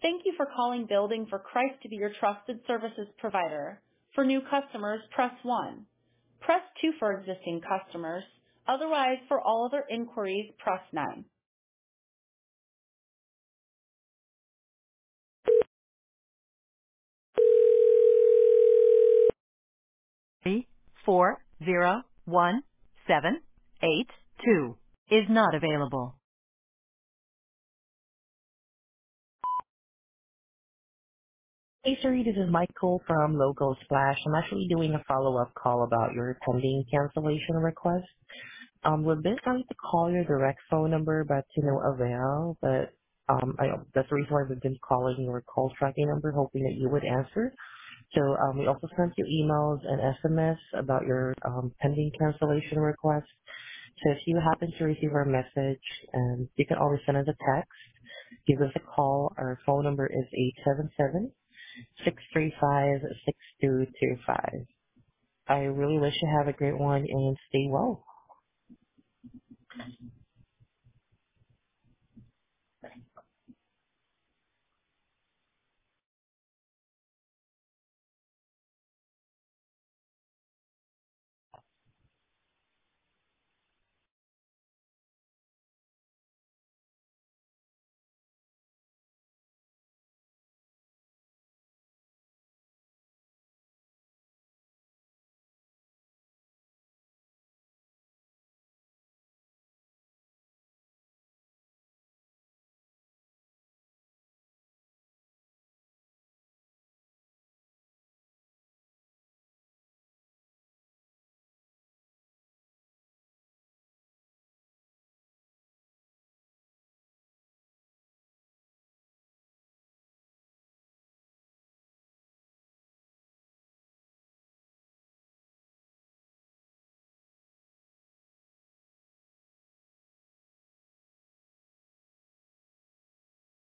Thank you for calling Building for Christ to be your trusted services provider. For new customers, press 1. Press 2 for existing customers. Otherwise, for all other inquiries, press 9. 401-782 is not available. Hey, Siri, this is Michael from Local Splash. I'm actually doing a follow-up call about your pending cancellation request. We've been trying to call your direct phone number, but to no avail. But that's the reason why we've been calling your call tracking number, hoping that you would answer. So we also sent you emails and SMS about your pending cancellation request. So if you happen to receive our message, you can always send us a text. Give us a call. Our phone number is 877-635-6225. I really wish you have a great one and stay well.